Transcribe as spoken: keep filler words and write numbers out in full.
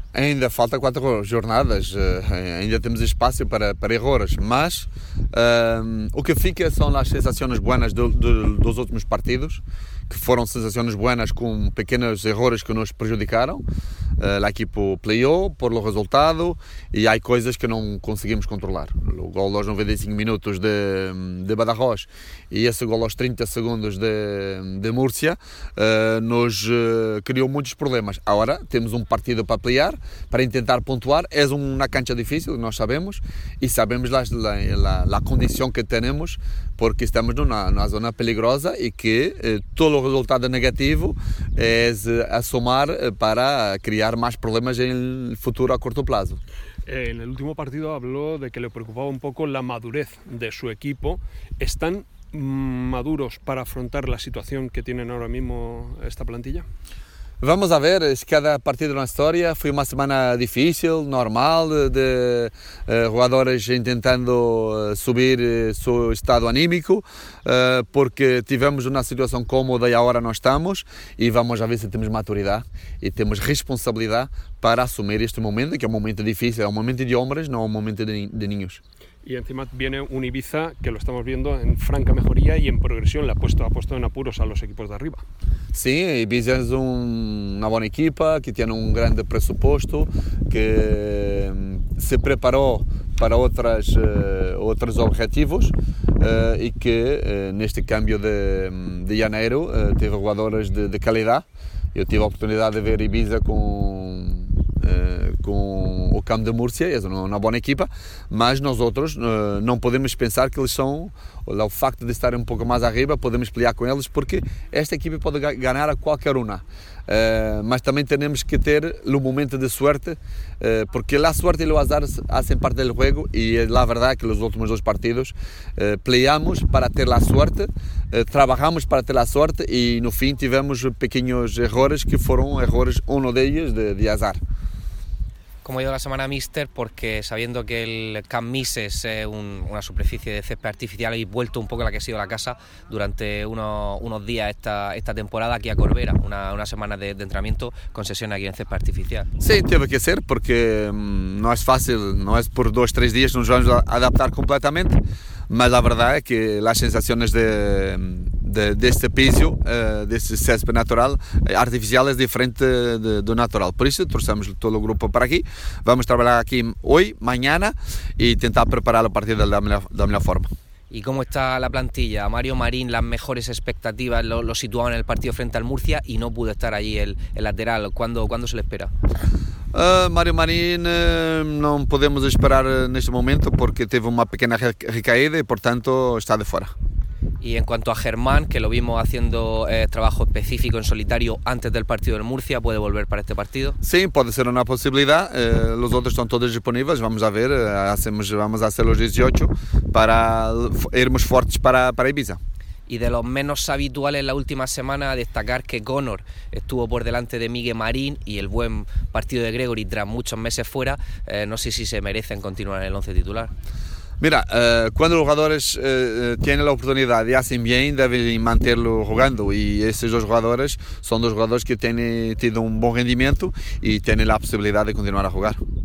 Ainda falta quatro jornadas, ainda temos espaço para, para erros, mas uh, o que fica são as sensações boas do, do, dos últimos partidos, que foram sensações boas com pequenos erros que nos prejudicaram. Uh, a equipe playou por o resultado e há coisas que não conseguimos controlar. O gol aos noventa e cinco minutos de, de Badajoz e esse gol aos trinta segundos de, de Múrcia uh, nos uh, criou muitos problemas. Agora temos um partido para playar, para tentar pontuar. É uma cancha difícil, nós sabemos, e sabemos a, a, a condição que temos, porque estamos numa, numa zona peligrosa e que eh, todo o resultado negativo é a somar para criar más problemas en el futuro a corto plazo. En el último partido habló de que le preocupaba un poco la madurez de su equipo. ¿Están maduros para afrontar la situación que tienen ahora mismo esta plantilla? Vamos a ver, cada partido na história foi uma semana difícil, normal, de, de uh, jogadores tentando uh, subir uh, seu estado anímico, uh, porque tivemos uma situação cómoda e agora não estamos, e vamos a ver se temos maturidade e temos responsabilidade para assumir este momento, que é um momento difícil, é um momento de homens, não é um momento de, de niños. Y encima viene un Ibiza que lo estamos viendo en franca mejoría y en progresión, le ha puesto, ha puesto en apuros a los equipos de arriba. Sim, Ibiza é um, uma boa equipa que tem um grande pressuposto, que se preparou para outras, uh, outros objetivos uh, e que uh, neste câmbio de, de janeiro uh, teve jogadores de, de qualidade. Eu tive a oportunidade de ver Ibiza com Uh, com o Camp de Múrcia, é uma boa equipa, mas nós outros uh, não podemos pensar que eles são, o facto de estarem um pouco mais arriba, podemos pelear com eles, porque esta equipa pode ganhar a qualquer uma, uh, mas também temos que ter o momento de sorte, uh, porque a sorte e o azar fazem parte do jogo, e a verdade é que nos últimos dois partidos uh, peleamos para ter a sorte, uh, trabalhamos para ter a sorte, e no fim tivemos pequenos erros que foram erros, um deles de, de azar. ¿Cómo ha ido la semana, míster? Porque sabiendo que el Camp Mis es eh, un, una superficie de césped artificial, habéis vuelto un poco a la que ha sido la casa durante unos, unos días esta, esta temporada aquí a Corbera, una, una semana de, de entrenamiento con sesiones aquí en césped artificial. Sí, teve que ser, porque um, não é fácil, não é por dois, três dias nos vamos adaptar completamente, mas a verdade é que as sensações de, de, deste piso, uh, deste césped natural, artificial, é diferente de, do natural. Por isso, trouxemos todo o grupo para aqui. Vamos trabalhar aqui hoje, mañana, e tentar preparar o partido da melhor, da melhor forma. ¿Y cómo está la plantilla? Mario Marín, las mejores expectativas, lo, lo situaban en el partido frente al Murcia y no pudo estar allí el, el lateral. ¿Cuándo, ¿Cuándo se le espera? Uh, Mario Marín uh, não podemos esperar neste momento porque teve uma pequena recaída e, portanto, está de fora. Y en cuanto a Germán, que lo vimos haciendo eh, trabajo específico en solitario antes del partido del Murcia, ¿puede volver para este partido? Sim, pode ser uma possibilidade. Eh, os outros estão todos disponíveis. Vamos a ver, eh, hacemos, vamos a hacer los dieciocho para irmos fortes para, para Ibiza. Y de los menos habituales en la última semana, destacar que Conor estuvo por delante de Miguel Marín y el buen partido de Gregory tras muchos meses fuera. Eh, no sé si se merecen continuar en el once titular. Mira, uh, quando os jogadores uh, têm a oportunidade e hacen bem, devem mantê-lo jogando, e esses dois jogadores são dois jogadores que têm tido um bom rendimento e têm a possibilidade de continuar a jogar.